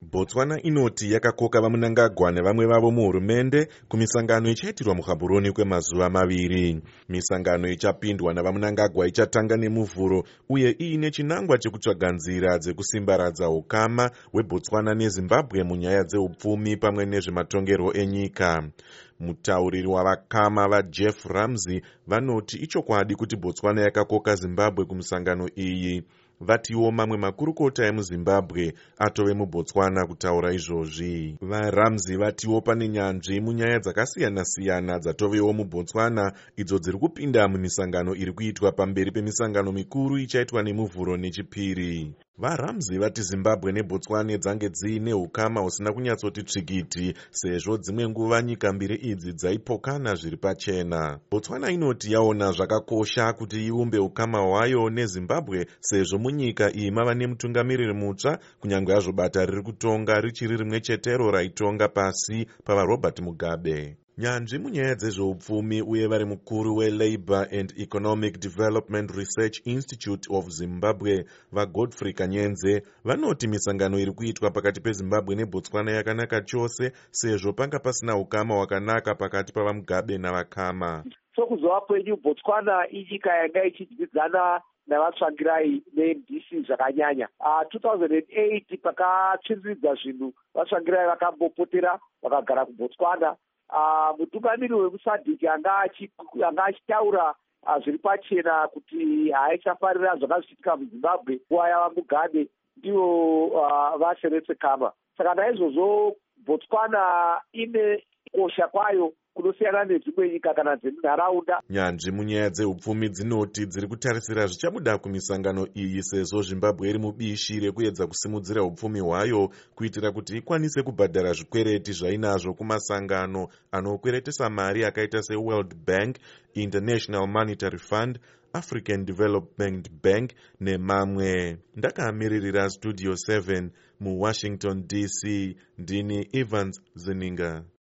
Botswana inoti yakakoka vaMnangagwa nevamwe vavo muhurumende kumisangano ichaitirwa muGaborone kwemazuva 2. Misangano ichapindwa navaMnangagwa ichatanga nemuvhuro uye iine chinangwa chekutsvaga nzira dzekusimbaradza ukama hweBotswana neZimbabwe munyaya dzeupfumi pamwe nezvematongerwo enyika. Mutauriri wavakama vaJeff Ramsey vanoti ichokwadi kuti Botswana yakakoka Zimbabwe kumisangano iyi. Vatiwo mamwe makurukota emuZimbabwe atove muBotswana kutaura izvozvi. VaRamsey vatiwo pane nyanzvi munyaya dzakasiyana-siyana dzatovewo muBotswana idzo dziri kupinda mumisangano iri kuitwa pamberi pemisangano mikuru ichaitwa nemuvhuro nechipiri. VaRamsey vati Zimbabwe neBotswana dzange dziine ukama husina kunyatsoti tsvikiti sezvo dzimwe nguva nyika mbiri idzi dzaipokana zviri pachena. Botswana inoti yaona zvakakosha kuti iumbe ukama hwayo neZimbabwe sezvo munyika iyi mava nemutungamiriri mutsva kunyange hazvo bata riri kutonga richiri rimwe chetero raitonga pasi pavaRobert Mugabe. Nyanzvi munyaya dzezveupfumi uye vari mukuru weLabour and Economic Development Research Institute of Zimbabwe vaGodfrey Kanyenze vanoti misangano iri kuitwa pakati peZimbabwe neBotswana yakanaka chose sezvo panga pasina ukama hwakanaka pakati pavaMugabe navakama. Sokuzova kwenyu Botswana inyika yanga ichidyidzana navatsvangirai neMDC zvakanyanya. 2008 pakatsinzidza zvinhu vatsvangirai vakambopotera vakagara kuBotswana. Mutungamiri wemuSADC anga achitaura zviri pachena kuti haichafarira zvakazitika muZimbabwe nguva yavaMugabe ndivo vaSeretsekama. Saka naizvozvo Botswana ine kosha kwayo kunosiyana nedzimwe nyika kana dzemunharaunda. Nyanzvi munyaya dzeupfumi dzinoti dziri kutarisira zvichabuda kumisangano iyi sezvo Zimbabwe iri mubishi rekuedza kusimudzira upfumi hwayo kuitira kuti ikwanise kubhadhara zvikwereti zvainazvo kumasangano anokweretesa mari akaita seWorld Bank, International Monetary Fund, African Development Bank nemamwe. Ndakamiririra Studio 7 muWashington DC, ndini Evans Zininga.